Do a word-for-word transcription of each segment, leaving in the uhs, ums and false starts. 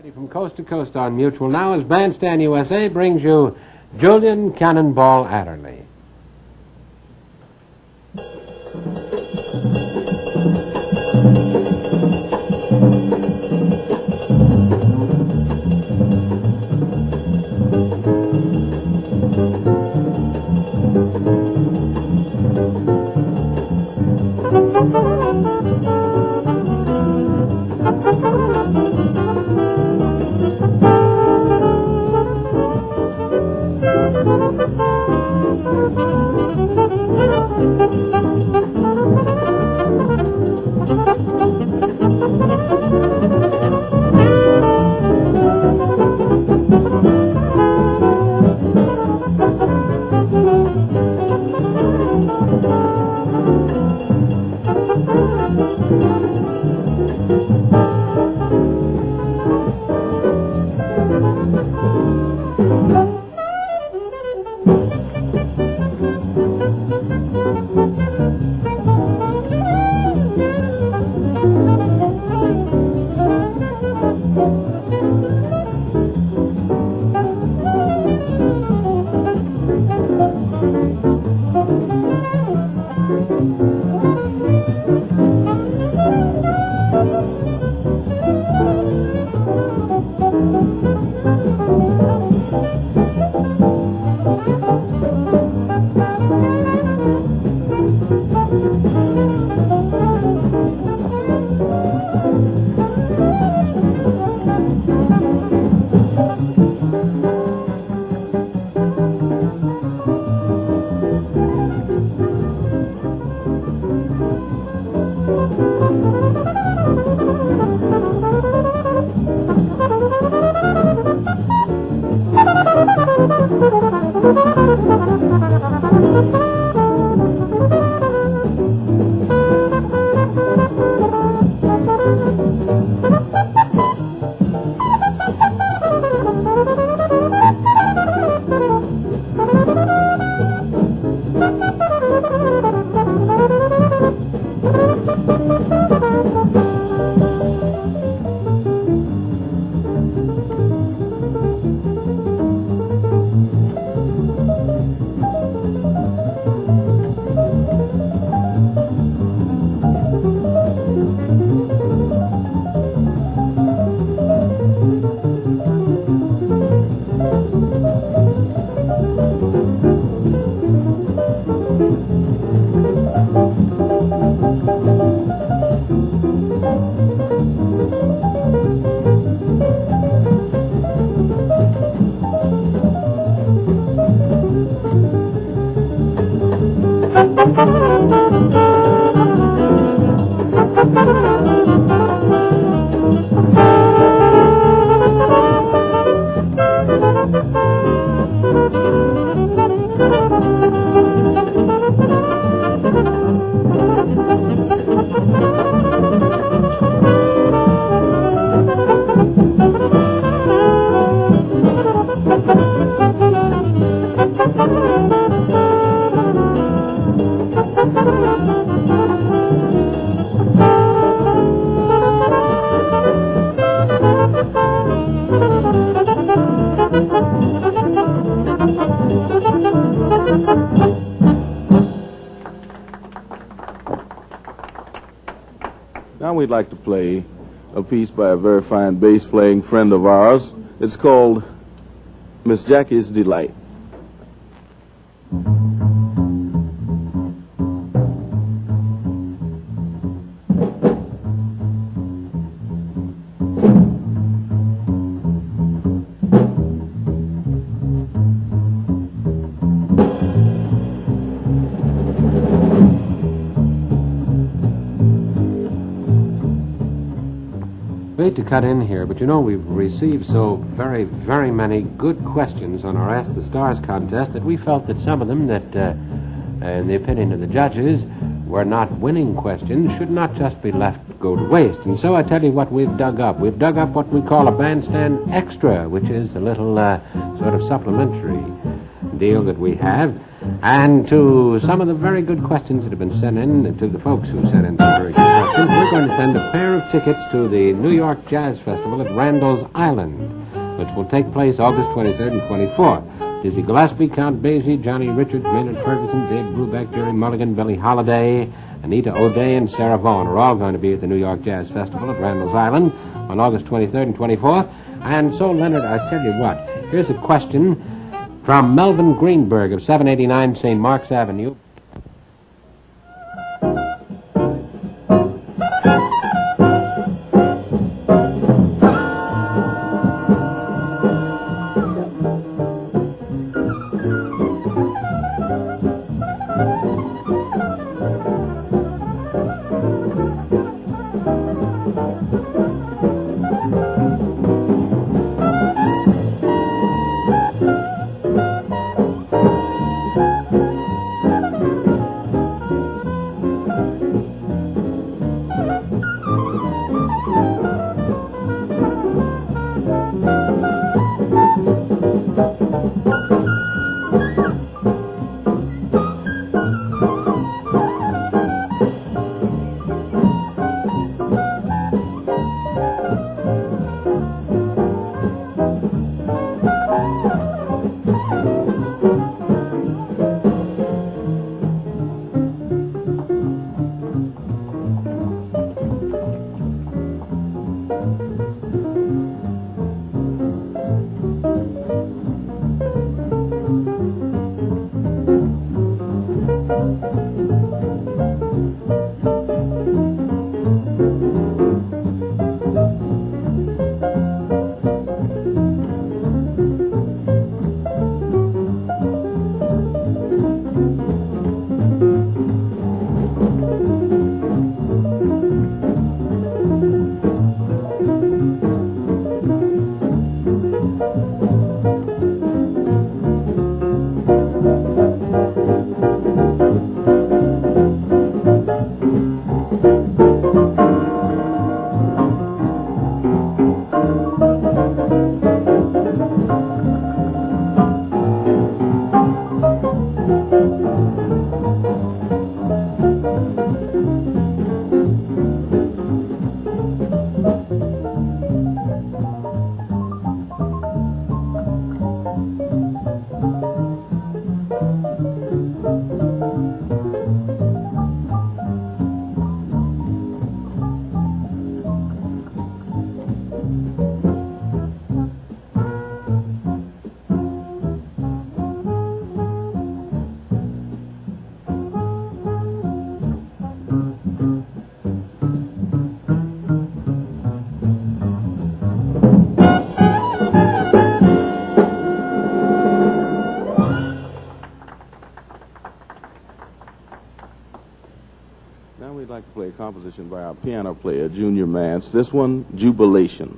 From coast to coast on Mutual now, as Bandstand U S A brings you Julian Cannonball Adderley. Now we'd like to play a piece by a very fine bass-playing friend of ours. It's called Miss Jackie's Delight. To cut in here, but you know we've received so very, very many good questions on our Ask the Stars contest that we felt that some of them that, uh, in the opinion of the judges, were not winning questions should not just be left go to waste. And so I tell you what we've dug up. We've dug up what we call a Bandstand Extra, which is a little uh, sort of supplementary deal that we have. And to some of the very good questions that have been sent in, to the folks who sent in some very good questions, questions, we're going to send a pair of tickets to the New York Jazz Festival at Randall's Island, which will take place August twenty-third and twenty-fourth. Dizzy Gillespie, Count Basie, Johnny Richards, Maynard Ferguson, Dave Brubeck, Jerry Mulligan, Billie Holiday, Anita O'Day, and Sarah Vaughan are all going to be at the New York Jazz Festival at Randall's Island on August twenty-third and twenty-fourth. And so, Leonard, I tell you what, here's a question from Melvin Greenberg of seven eighty-nine Saint Mark's Avenue. Composition by our piano player, Junior Mance. This one, Jubilation.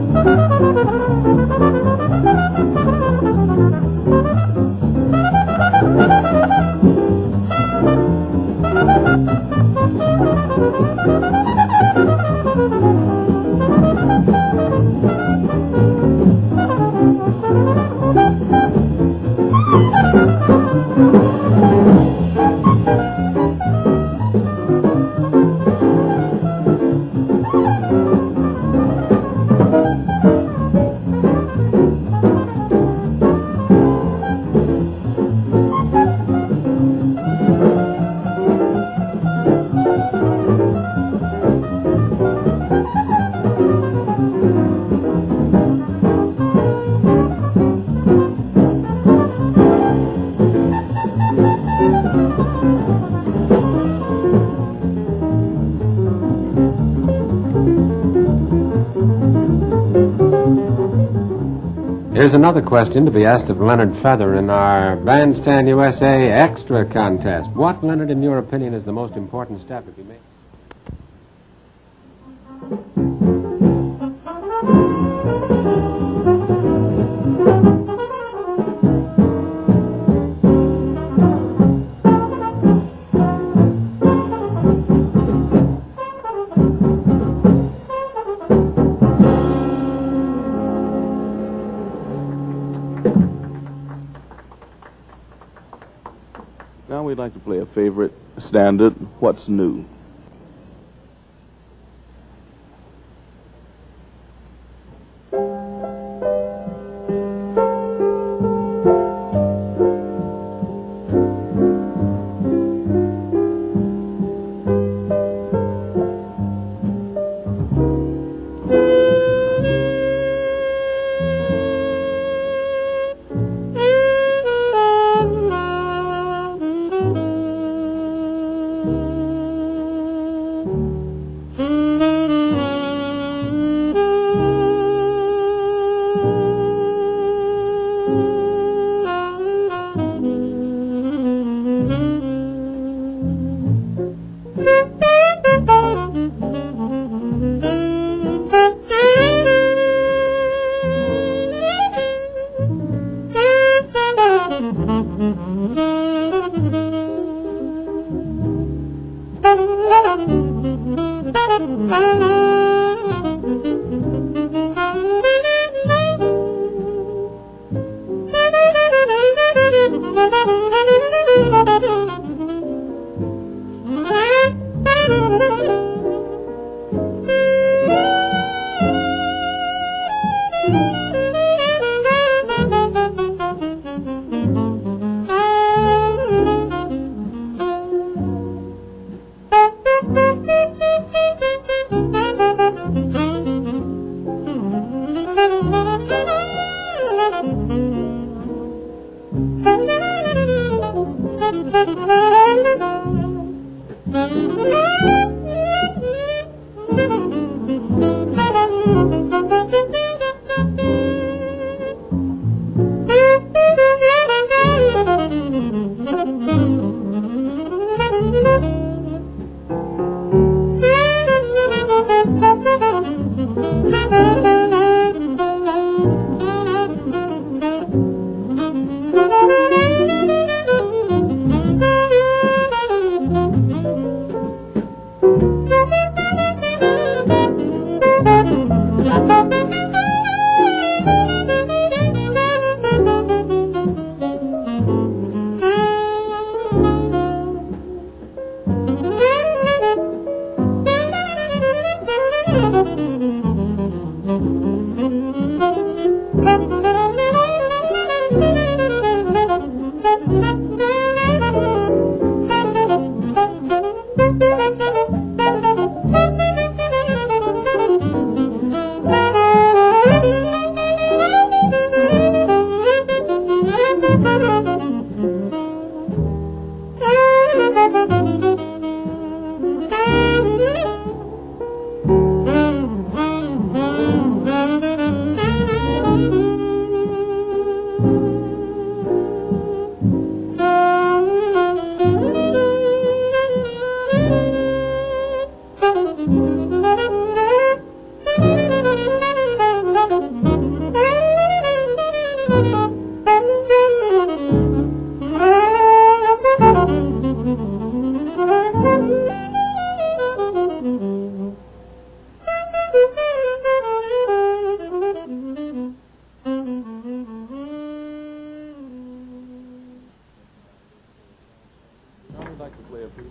Here's another question to be asked of Leonard Feather in our Bandstand U S A Extra contest. What, Leonard, in your opinion, is the most important step to be made? Now we'd like to play a favorite standard, What's New?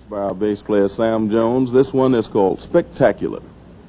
by our bass player Sam Jones. This one is called Spectacular.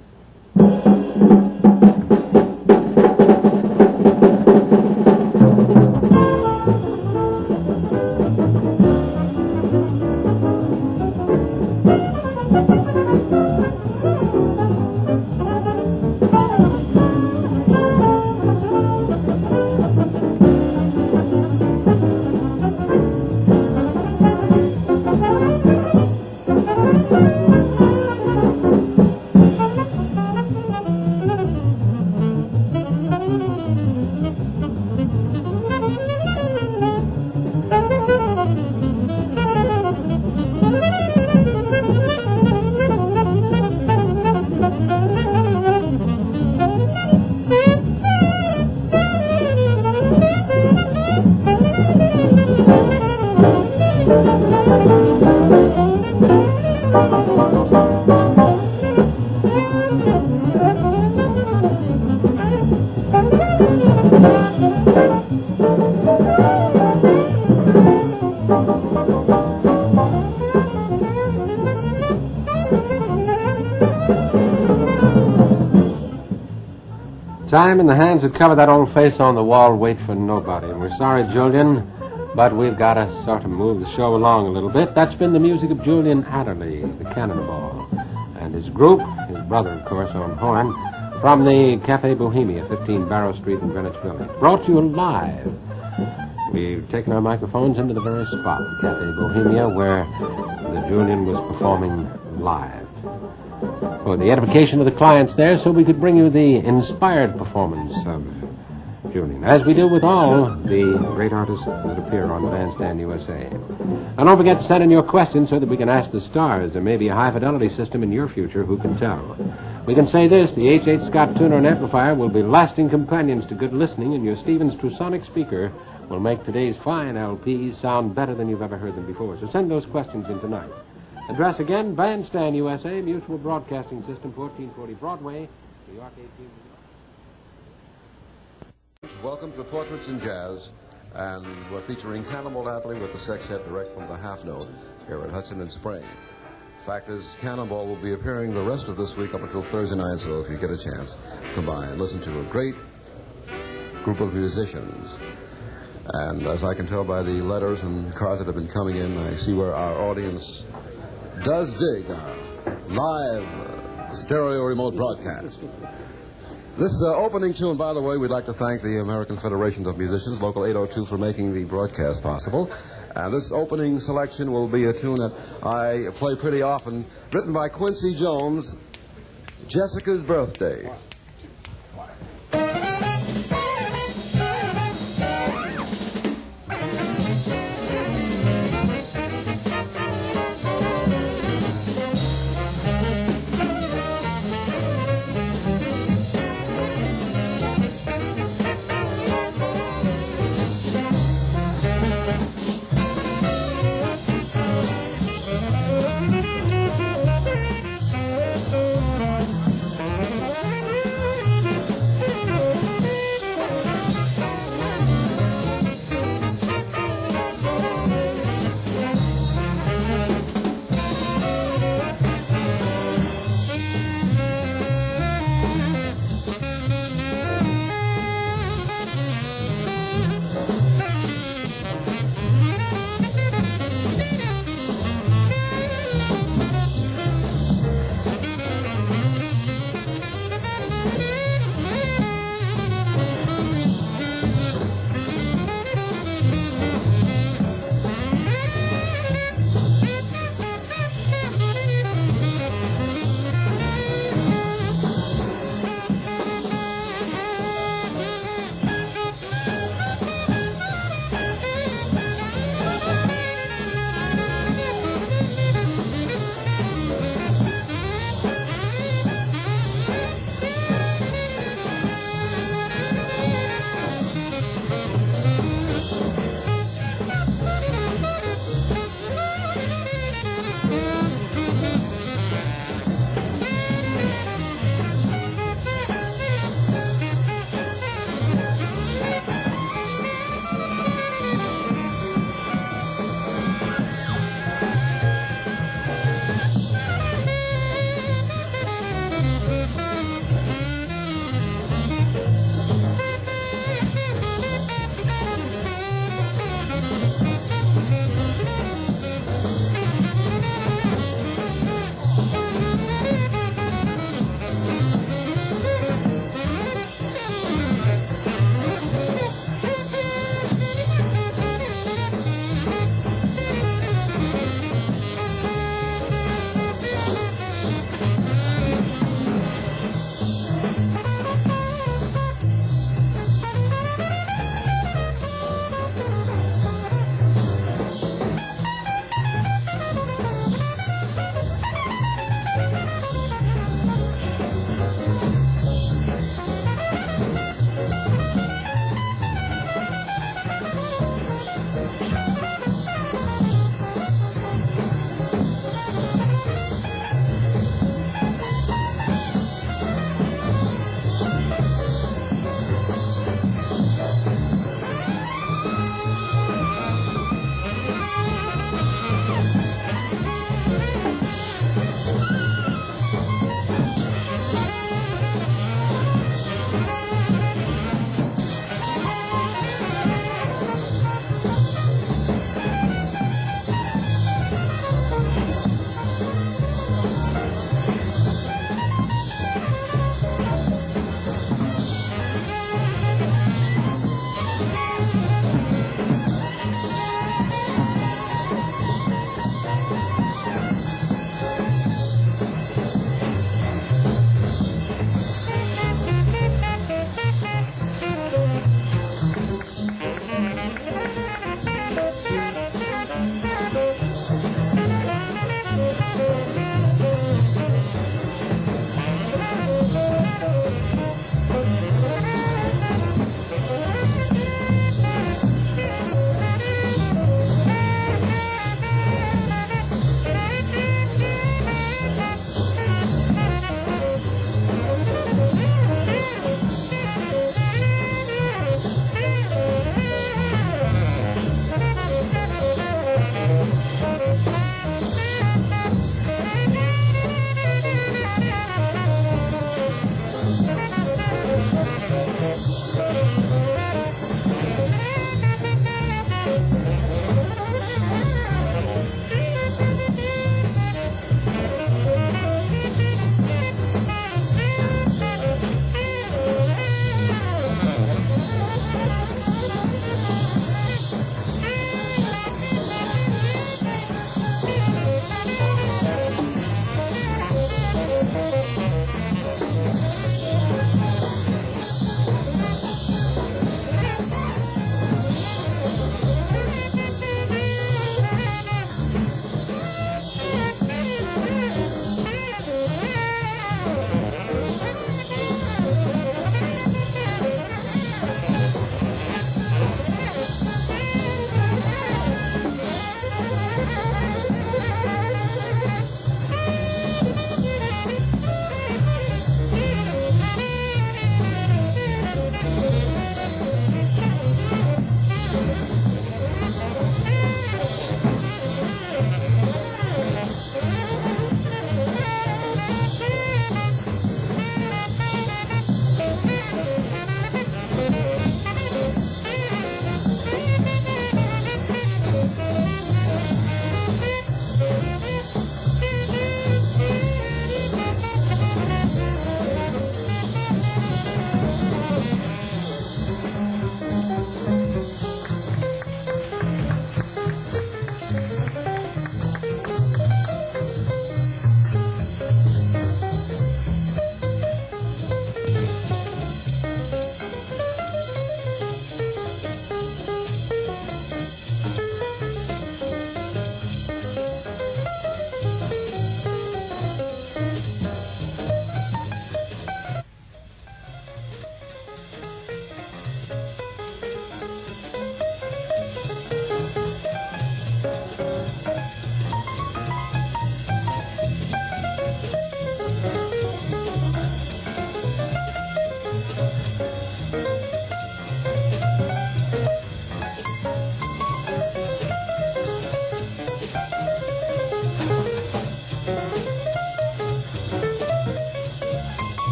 Time and the hands that cover that old face on the wall wait for nobody. And we're sorry, Julian, but we've got to sort of move the show along a little bit. That's been the music of Julian Adderley, the Cannonball, and his group, his brother, of course, on horn, from the Cafe Bohemia, fifteen Barrow Street in Greenwich Village. Brought to you live. We've taken our microphones into the very spot, the Cafe Bohemia, where the Julian was performing live. For the edification of the clients there, so we could bring you the inspired performance of Julian, as we do with all the great artists that appear on Bandstand U S A. And don't forget to send in your questions so that we can ask the stars. There may be a high-fidelity system in your future, who can tell? We can say this, the H eight Scott tuner and amplifier will be lasting companions to good listening, and your Stevens Trusonic speaker will make today's fine L Ps sound better than you've ever heard them before. So send those questions in tonight. Address again, Bandstand U S A, Mutual Broadcasting System, fourteen forty Broadway, New York, eighteen. Welcome to Portraits in Jazz, and we're featuring Cannonball Adderley with the sextet direct from the Half Note here at Hudson and Spring. Fact is, Cannonball will be appearing the rest of this week up until Thursday night, so if you get a chance, come by and listen to a great group of musicians. And as I can tell by the letters and cards that have been coming in, I see where our audience does dig our live uh, stereo remote broadcast. This uh, opening tune, by the way, we'd like to thank the American Federation of Musicians, Local eight oh two, for making the broadcast possible. And this opening selection will be a tune that I play pretty often, written by Quincy Jones, Jessica's Birthday.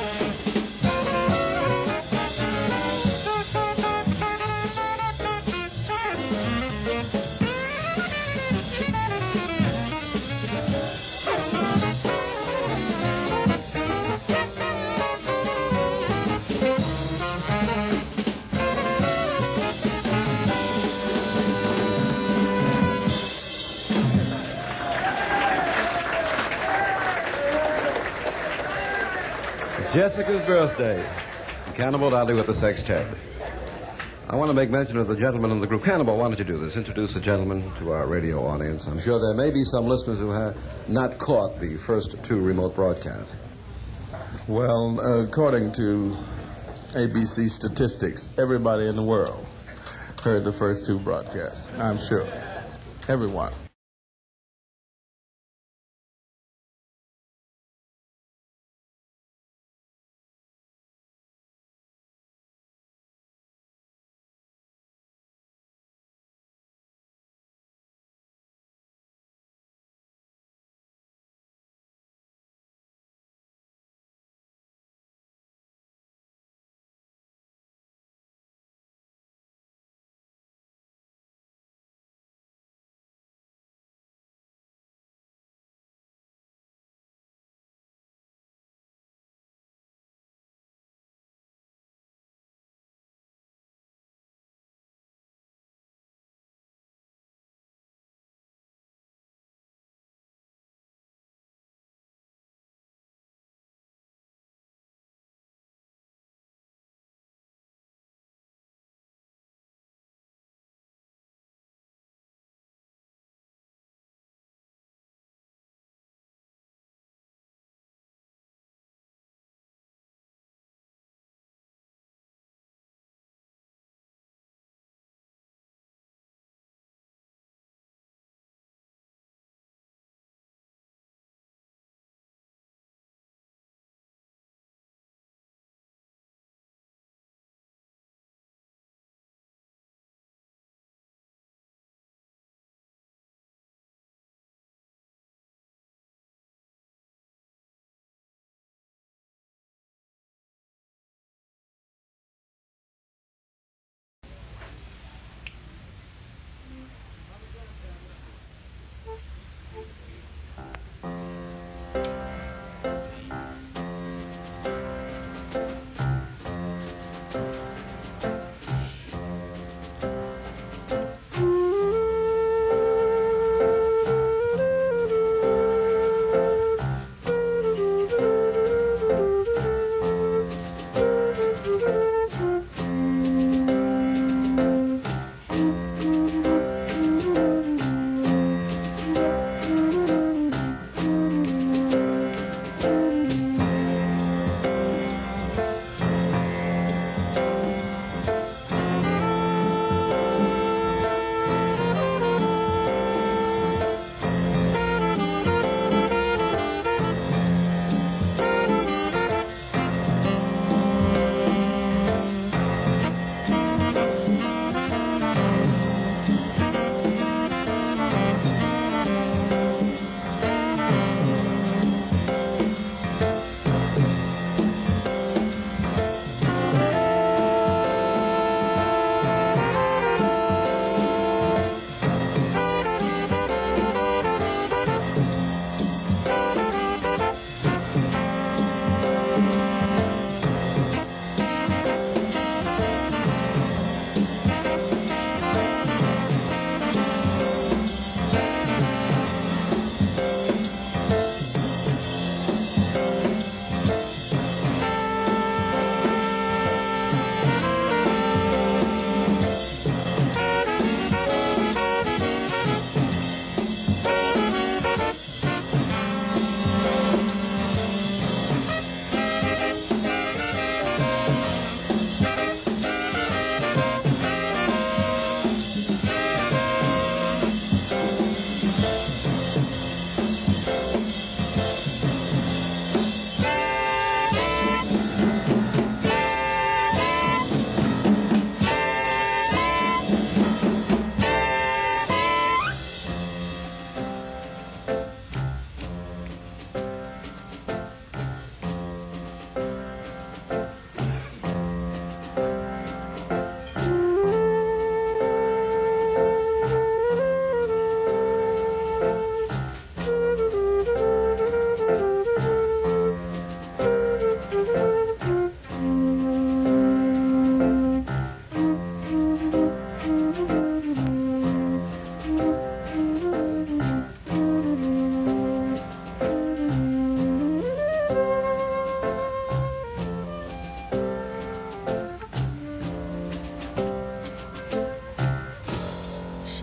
Jessica's birthday. Cannonball Adderley with the sextet. I want to make mention of the gentleman in the group. Cannonball, why don't you do this? Introduce the gentleman to our radio audience. I'm sure there may be some listeners who have not caught the first two remote broadcasts. Well, according to A B C statistics, everybody in the world heard the first two broadcasts. I'm sure. Everyone.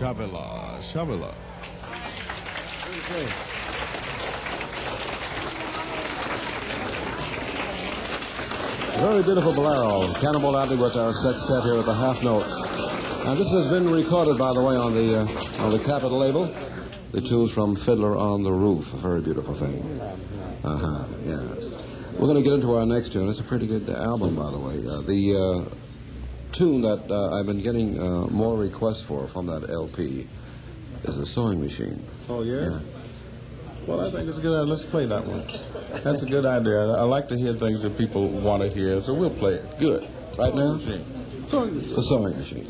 Shabala, Shabala. Very beautiful bolero. Cannonball Adderley with our sextet here at the half note. And this has been recorded, by the way, on the uh, on the Capitol label. The tunes from Fiddler on the Roof. A very beautiful thing. Uh-huh, yeah. We're going to get into our next tune. It's a pretty good album, by the way. Uh, the uh, tune that uh, I've been getting uh, more requests for from that L P is The Sewing Machine. Oh, yeah? Yeah. Well, I think it's a good idea. Let's play that one. That's a good idea. I like to hear things that people want to hear, so we'll play it. Good. Right now? Sewing Machine. The Sewing Machine.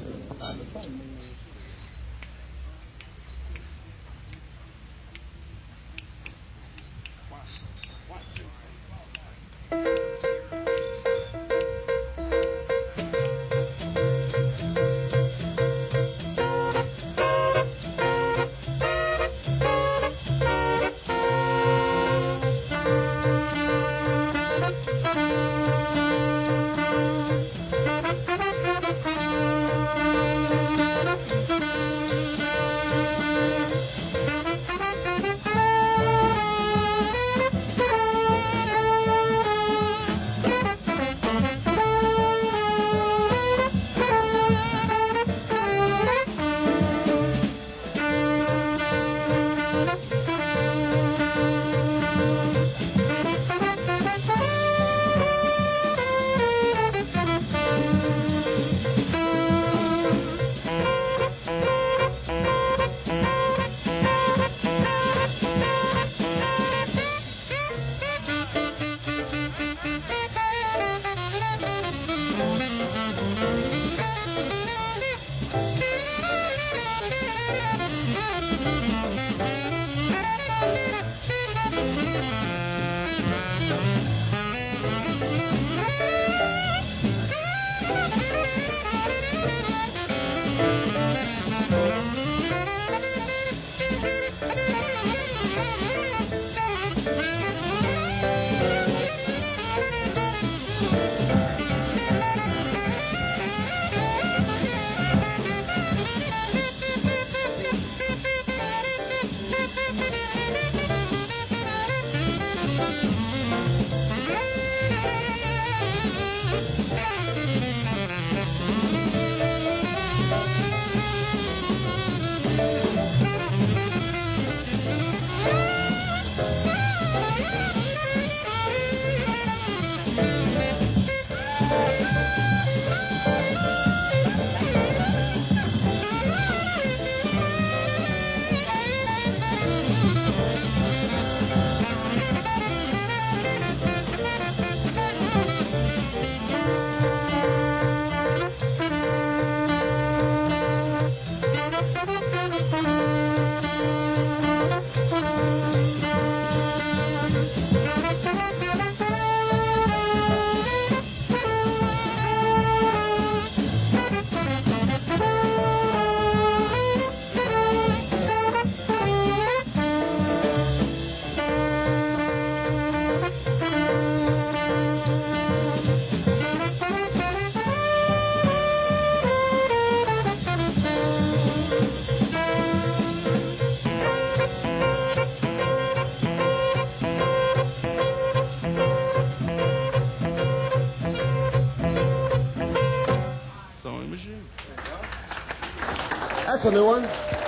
That's a new one.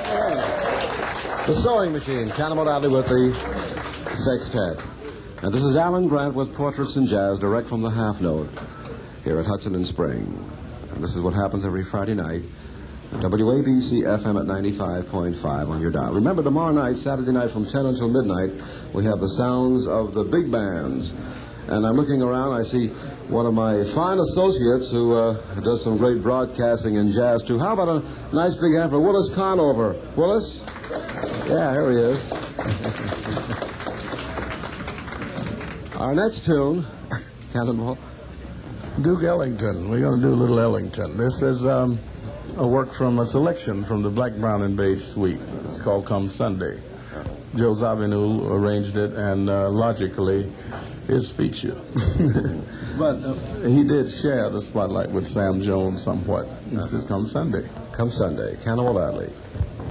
The Sewing Machine, Cannonball Adderley with the sextet. And this is Alan Grant with Portraits in Jazz, direct from the half note here at Hudson and Spring. And this is what happens every Friday night at W A B C F M at ninety-five point five on your dial. Remember, tomorrow night, Saturday night from ten until midnight, we have the sounds of the big bands. And I'm looking around, I see one of my fine associates who uh, does some great broadcasting in jazz, too. How about a nice big hand for Willis Conover? Willis? Yeah, here he is. Our next tune, Cannonball. Duke Ellington. We're going to do a little Ellington. This is um, a work from a selection from the Black, Brown, and Beige Suite. It's called Come Sunday. Joe Zawinul arranged it, and uh, logically, his feature. But uh, he did share the spotlight with Sam Jones somewhat. This is Come Sunday. Come Sunday, Cannonball Adderley.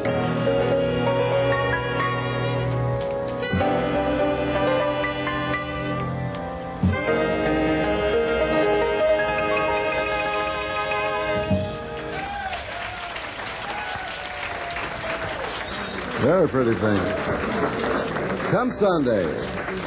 Very pretty thing. Come Sunday.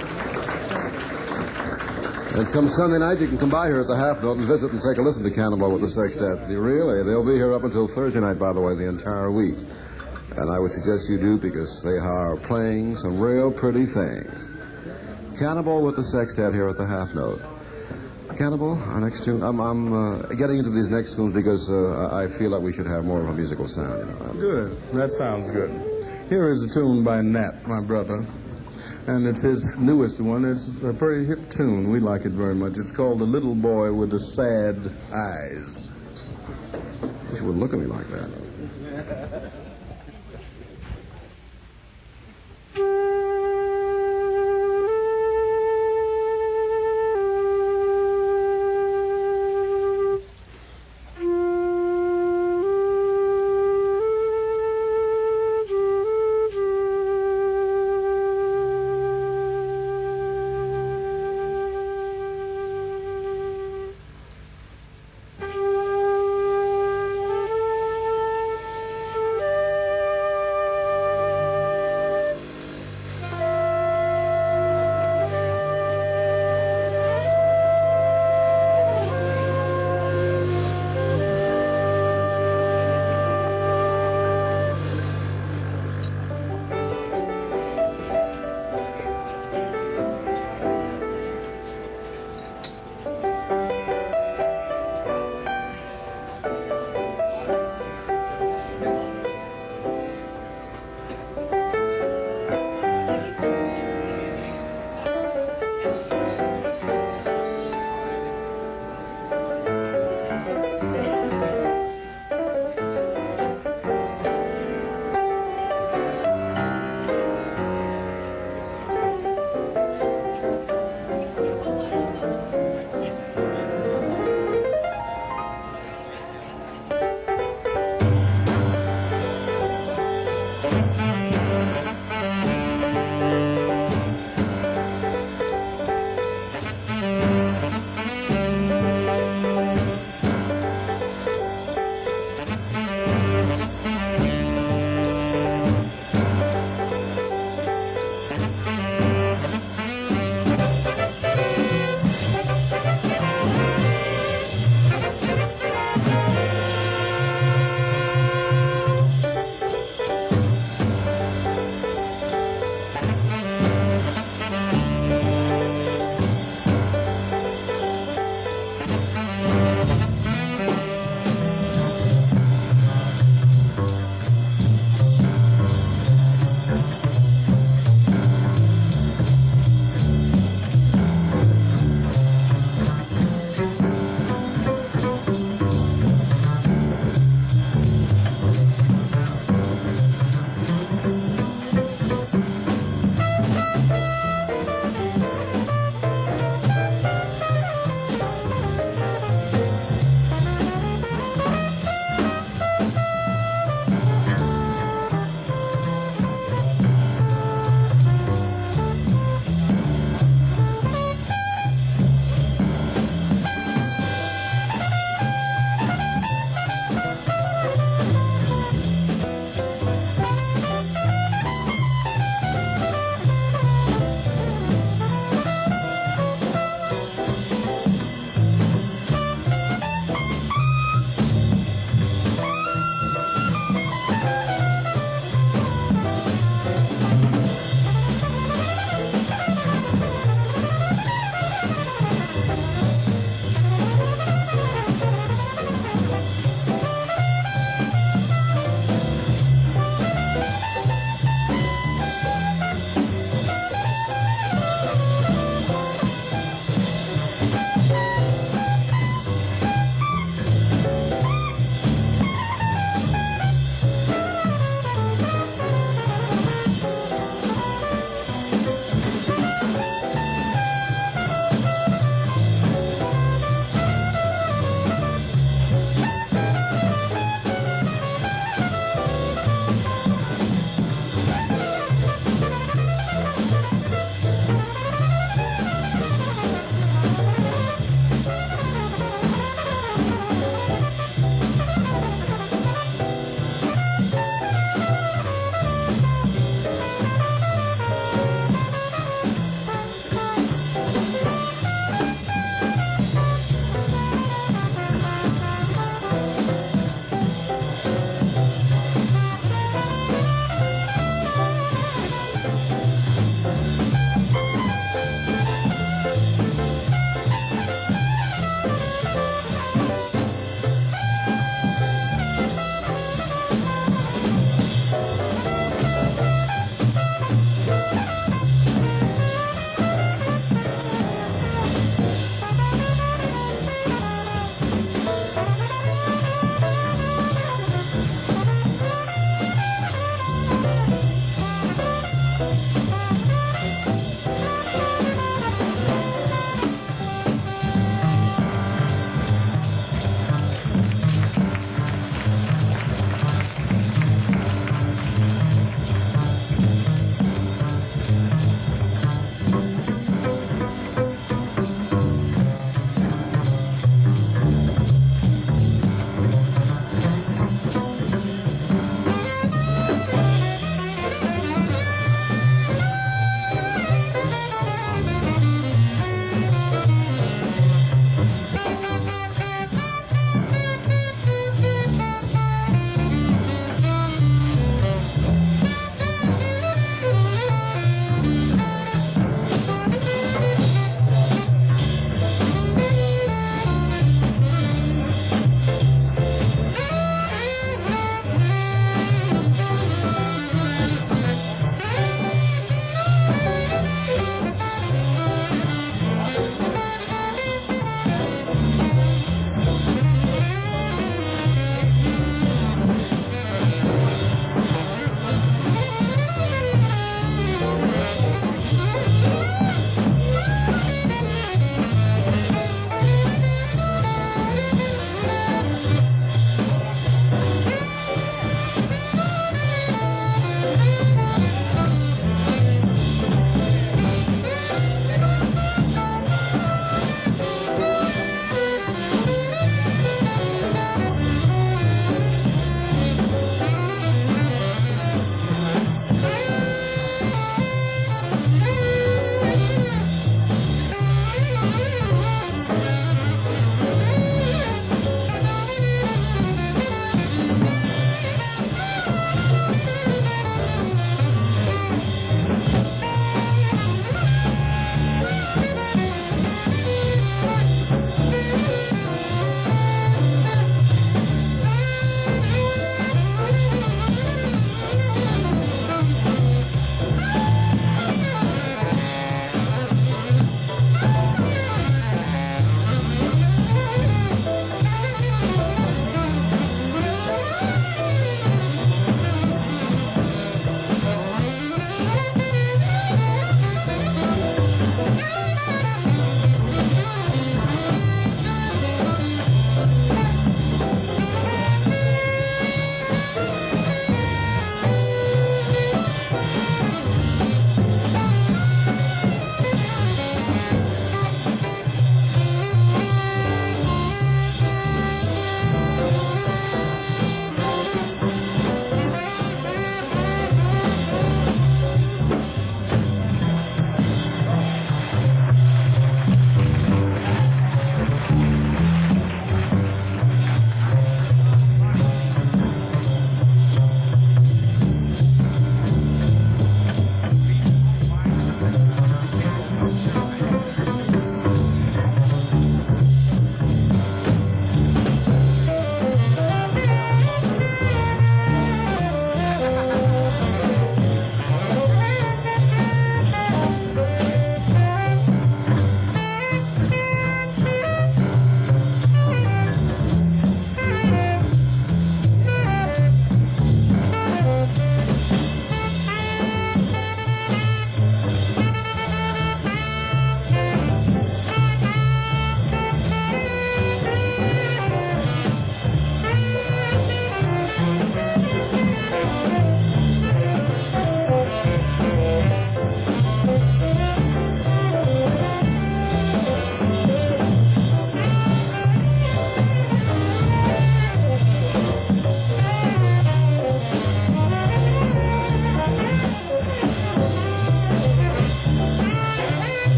And come Sunday night, you can come by here at the Half Note and visit and take a listen to Cannonball with the Sextet. You really? They'll be here up until Thursday night, by the way, the entire week. And I would suggest you do because they are playing some real pretty things. Cannonball with the Sextet here at the Half Note. Cannibal, our next tune. I'm, I'm uh, getting into these next tunes because uh, I feel like we should have more of a musical sound. You know? Good. That sounds good. Here is a tune by Nat, my brother, and it's his newest one. It's a pretty hip tune. We like it very much. It's called The Little Boy with the Sad Eyes. Wish you wouldn't look at me like that.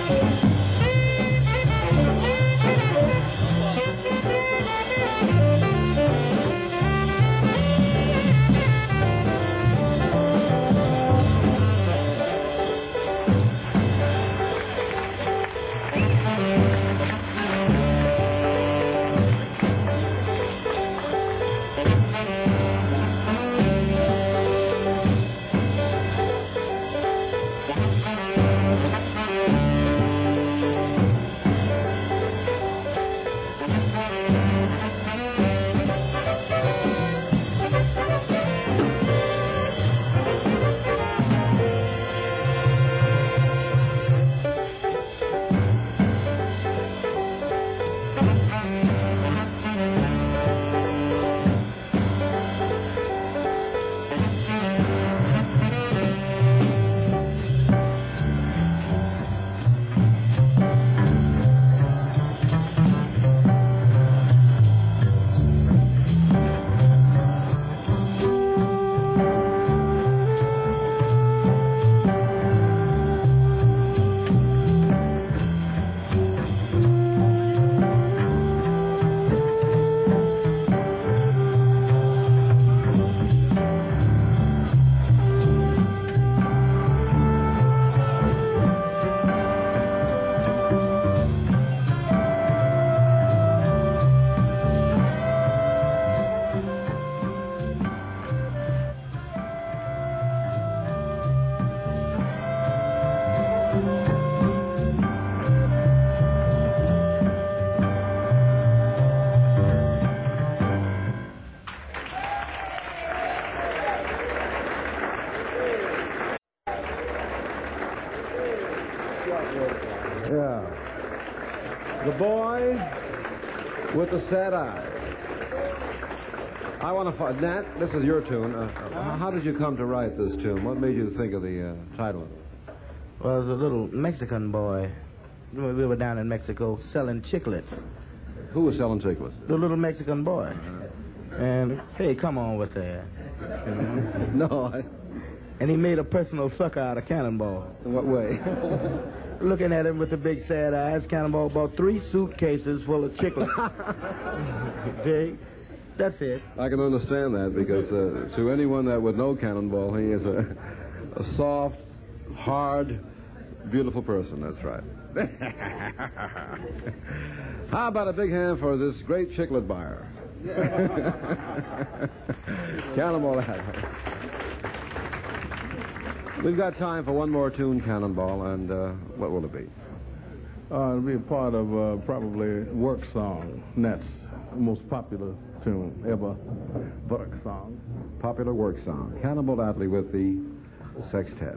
Yeah. The boy with the sad eyes. I want to find... Nat, this is your tune. Uh, uh, how did you come to write this tune? What made you think of the uh, title? Well, it was a little Mexican boy. We were down in Mexico selling chiclets. Who was selling chiclets? The little Mexican boy. And, hey, come on with that. You know? No, I... And he made a personal sucker out of Cannonball. In what way? Looking at him with the big sad eyes, Cannonball bought three suitcases full of chiclets. Okay? That's it. I can understand that because uh, to anyone that would know Cannonball, he is a, a soft, hard, beautiful person. That's right. How about a big hand for this great chiclet buyer? Cannonball Adderley. We've got time for one more tune, Cannonball, and uh, what will it be? Uh, it'll be a part of uh, probably Work Song. That's the most popular tune ever. Work Song. Popular work song. Cannonball Adderley with the sextet.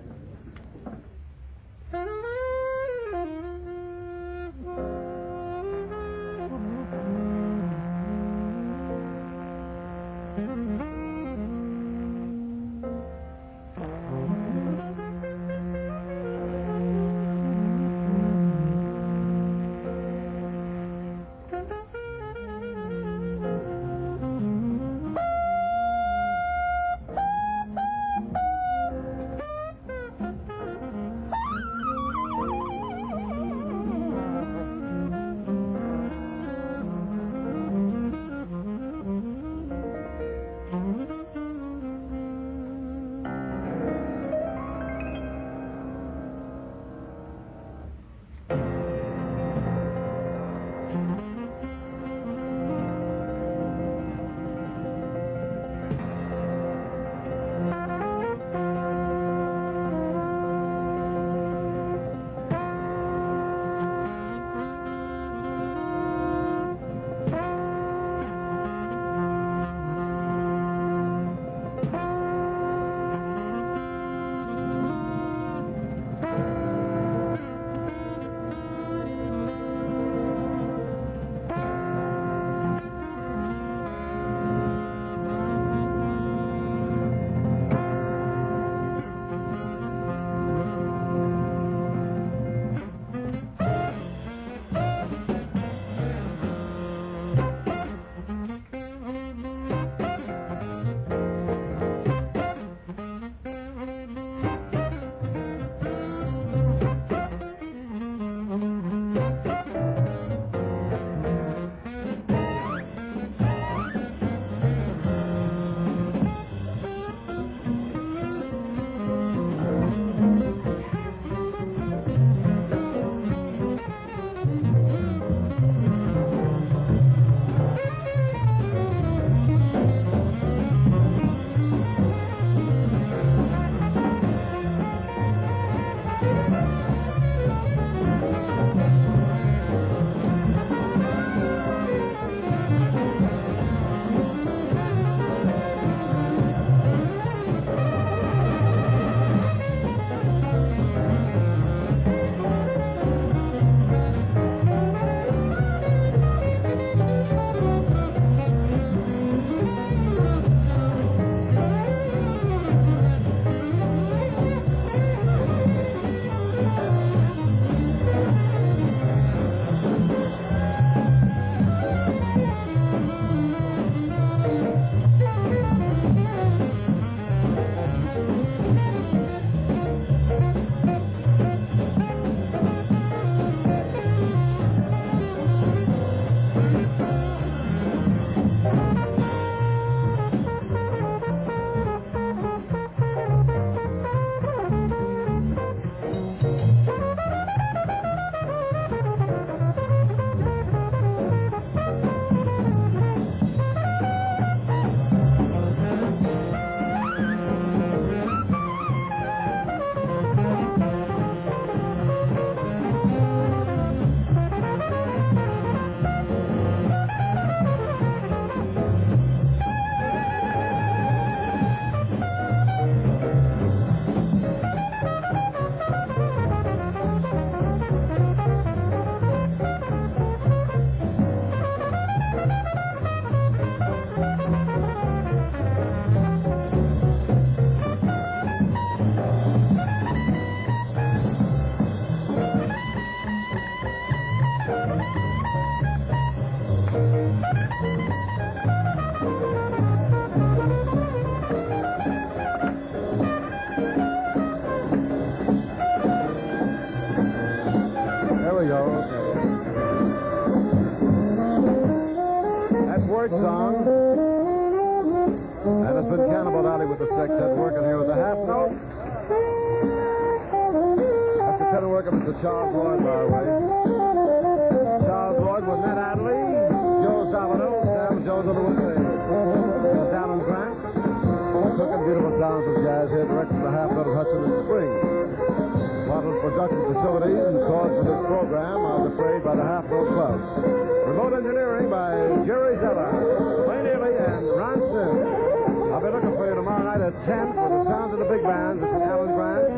That's Word Song. And it's been Cannonball Alley with the sextet working here with the half note. That's the tenor work of Mister Charles Lloyd, by the way. Charles Lloyd with Ned Adderley, Joe Zavino, Sam Jones on the wood. Mister Alan Grant. Cooking beautiful sounds of jazz here direct from the half note of Hudson and Spring. Modeled production facilities and cause for this program are displayed by the Half Note Club. Remote engineering by Jerry Zeller, Wayne Ely, and Ron Sims. I'll be looking for you tomorrow night at ten for the sounds of the big band. This is Alan Grant.